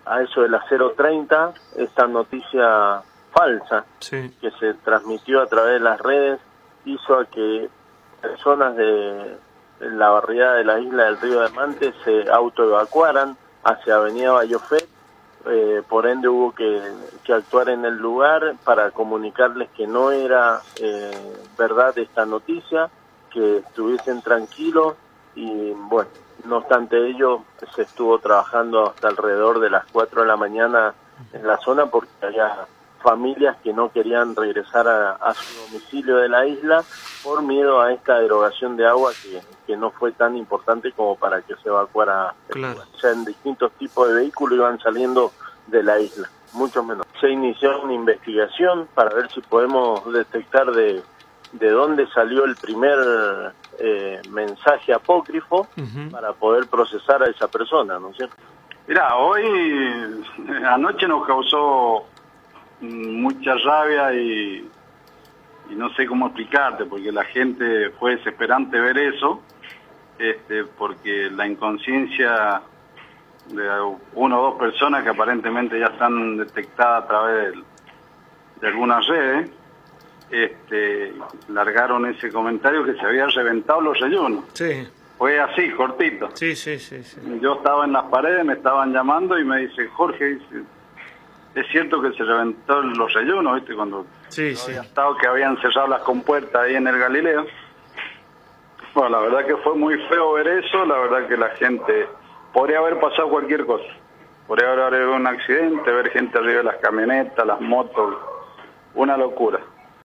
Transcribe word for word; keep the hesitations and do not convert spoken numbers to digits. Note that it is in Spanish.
a eso de las cero treinta, esta noticia falsa sí. que se transmitió a través de las redes hizo a que personas de la barriada de la isla del Río de Mante se autoevacuaran hacia Avenida Bayofet. Eh, por ende hubo que, que actuar en el lugar para comunicarles que no era eh, verdad esta noticia, que estuviesen tranquilos y bueno, no obstante ello se estuvo trabajando hasta alrededor de las cuatro de la mañana en la zona porque había familias que no querían regresar a, a su domicilio de la isla por miedo a esta erogación de agua que, que no fue tan importante como para que se evacuara. Claro. O sea, en distintos tipos de vehículos iban saliendo de la isla, mucho menos. Se inició una investigación para ver si podemos detectar de, de dónde salió el primer eh, mensaje apócrifo uh-huh. para poder procesar a esa persona, ¿no es cierto? Mirá, hoy, anoche nos causó mucha rabia y, y no sé cómo explicarte, porque la gente fue desesperante ver eso, este, porque la inconsciencia de una o dos personas que aparentemente ya están detectadas a través de, de algunas redes, este, largaron ese comentario que se había reventado los rellenos. Sí. Fue así, cortito. Sí, sí, sí, sí. Yo estaba en las paredes, me estaban llamando y me dice, Jorge, dice, es cierto que se reventó los rellenos, ¿viste? Cuando sí, sí. había estado que habían cerrado las compuertas ahí en el Galileo. Bueno, la verdad que fue muy feo ver eso, la verdad que la gente... Podría haber pasado cualquier cosa. Podría haber habido un accidente, ver gente arriba de las camionetas, las motos, una locura.